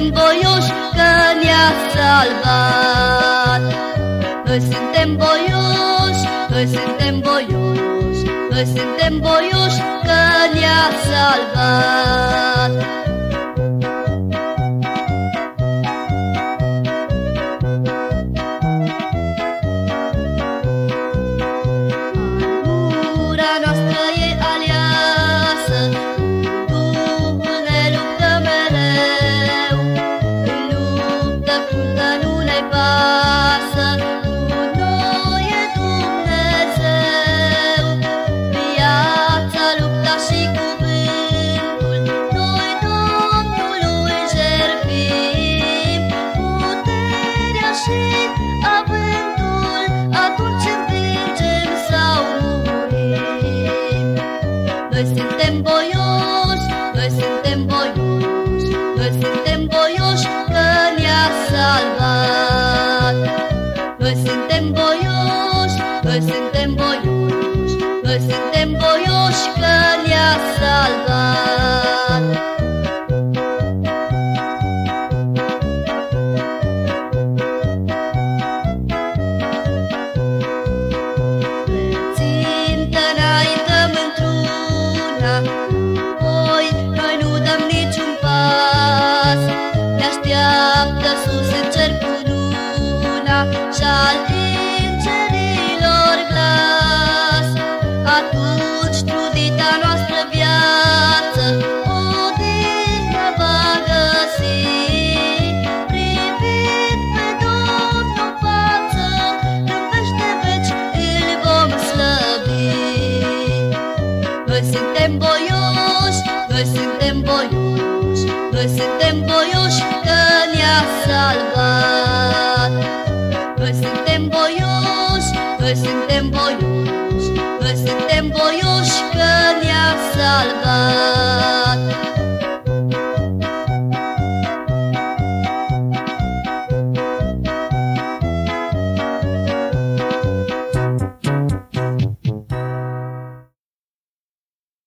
suntem voioși că ne-a salvat. Noi suntem voioși, noi suntem voioși, noi suntem voioși că ne-a salvat. Armura noastră e aleasă, Duhul ne luptă mereu. În luptă cruntă nu ne pasă, cu noi e Dumnezeu. Viața, lupta și cuvântul, noi Domnului jertfim. Puterea și avântul, atunci învingem sau murim. Noi suntem voioși, noi suntem voioși, noi suntem voioși că ne-a salvat. Noi suntem voioși, noi suntem voioși, noi suntem voioși că ne-a salvat. Țintă înaintăm într-una, voi noi nu dăm niciun pas. Ne așteaptă sus în cer cununa și-al îngerilor glas. Atunci trudita noastră viață odihnă va găsi. Privind pe Domnul în față, în veci de veci îl vom slăvi. Noi suntem voioși, noi suntem voioși, noi suntem voioși că ne-a salvat. Noi suntem voioși, noi suntem voioși, noi suntem voioși că ne-a salvat.